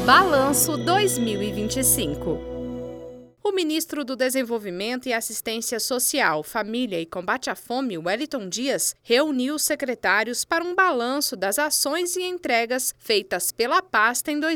Balanço 2025. O ministro do Desenvolvimento e Assistência Social, Família e Combate à Fome, Wellington Dias, reuniu os secretários para um balanço das ações e entregas feitas pela pasta em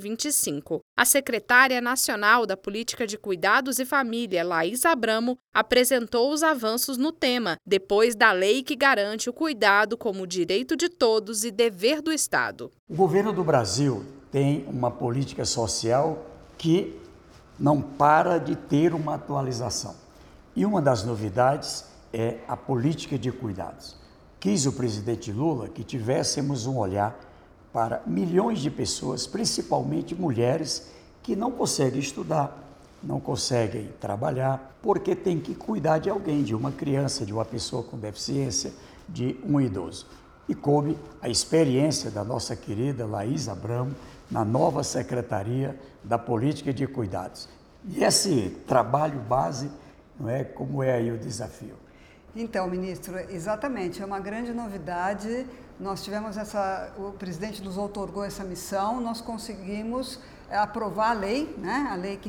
2025. A secretária nacional da Política de Cuidados e Família, Laís Abramo, apresentou os avanços no tema, depois da lei que garante o cuidado como direito de todos e dever do Estado. O governo do Brasil tem uma política social que não para de ter uma atualização. E uma das novidades é a política de cuidados. Quis o presidente Lula que tivéssemos um olhar para milhões de pessoas, principalmente mulheres, que não conseguem estudar, não conseguem trabalhar, porque tem que cuidar de alguém, de uma criança, de uma pessoa com deficiência, de um idoso. E coube a experiência da nossa querida Laís Abramo na nova Secretaria da Política de Cuidados. E esse trabalho base, não é, como é aí o desafio? Então, ministro, exatamente, é uma grande novidade. Nós tivemos o presidente nos outorgou essa missão, nós conseguimos aprovar a lei, né, a Lei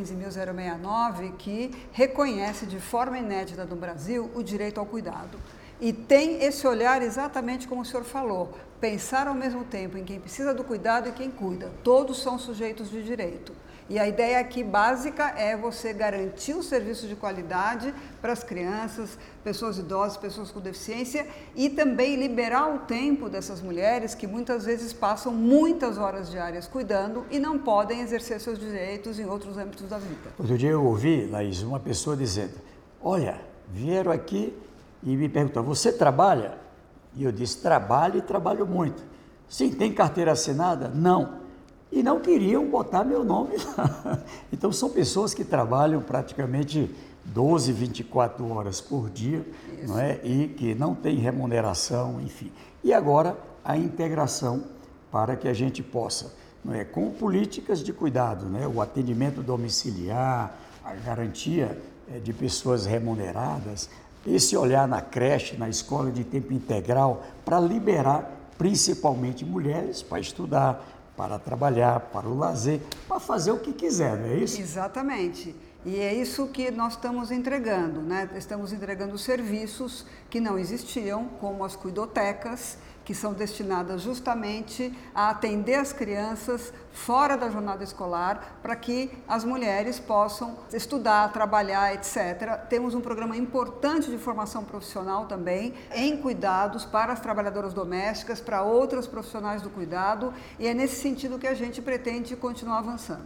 15.069, que reconhece de forma inédita no Brasil o direito ao cuidado. E tem esse olhar exatamente como o senhor falou, pensar ao mesmo tempo em quem precisa do cuidado e quem cuida. Todos são sujeitos de direito. E a ideia aqui básica é você garantir o serviço de qualidade para as crianças, pessoas idosas, pessoas com deficiência e também liberar o tempo dessas mulheres que muitas vezes passam muitas horas diárias cuidando e não podem exercer seus direitos em outros âmbitos da vida. Outro dia eu ouvi, Laís, uma pessoa dizendo, olha, vieram aqui e me perguntaram, você trabalha? E eu disse, trabalho e trabalho muito. Sim, tem carteira assinada? Não. E não queriam botar meu nome lá. Então, são pessoas que trabalham praticamente 12, 24 horas por dia, não é? E que não têm remuneração, enfim. E agora, a integração para que a gente possa, não é? Com políticas de cuidado, né? O atendimento domiciliar, a garantia de pessoas remuneradas, esse olhar na creche, na escola de tempo integral, para liberar principalmente mulheres para estudar, para trabalhar, para o lazer, para fazer o que quiser, não é isso? Exatamente. E é isso que nós estamos entregando, né? Estamos entregando serviços que não existiam, como as cuidotecas, que são destinadas justamente a atender as crianças fora da jornada escolar, para que as mulheres possam estudar, trabalhar, etc. Temos um programa importante de formação profissional também, em cuidados para as trabalhadoras domésticas, para outras profissionais do cuidado, e é nesse sentido que a gente pretende continuar avançando.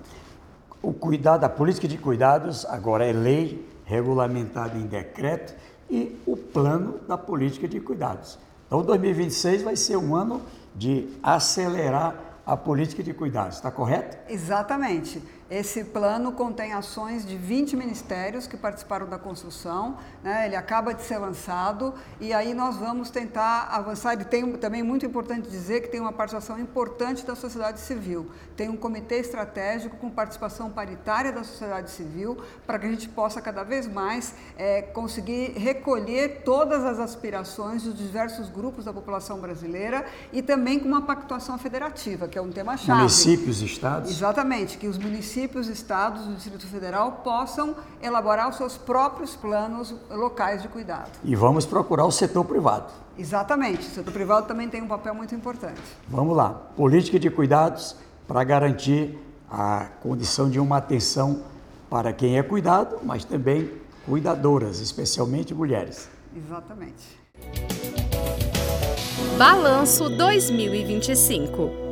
O cuidado, a política de cuidados agora é lei, regulamentada em decreto, e o plano da política de cuidados. Então, 2026 vai ser um ano de acelerar a política de cuidados, está correto? Exatamente. Esse plano contém ações de 20 ministérios que participaram da construção, né? Ele acaba de ser lançado e aí nós vamos tentar avançar. Ele tem também, muito importante dizer, que tem uma participação importante da sociedade civil. Tem um comitê estratégico com participação paritária da sociedade civil para que a gente possa cada vez mais conseguir recolher todas as aspirações dos diversos grupos da população brasileira e também com uma pactuação federativa, que é um tema-chave. Municípios, estados? Exatamente, que os municípios, estados do Distrito Federal possam elaborar os seus próprios planos locais de cuidado. E vamos procurar o setor privado. Exatamente, o setor privado também tem um papel muito importante. Vamos lá, política de cuidados para garantir a condição de uma atenção para quem é cuidado, mas também cuidadoras, especialmente mulheres. Exatamente. Balanço 2025.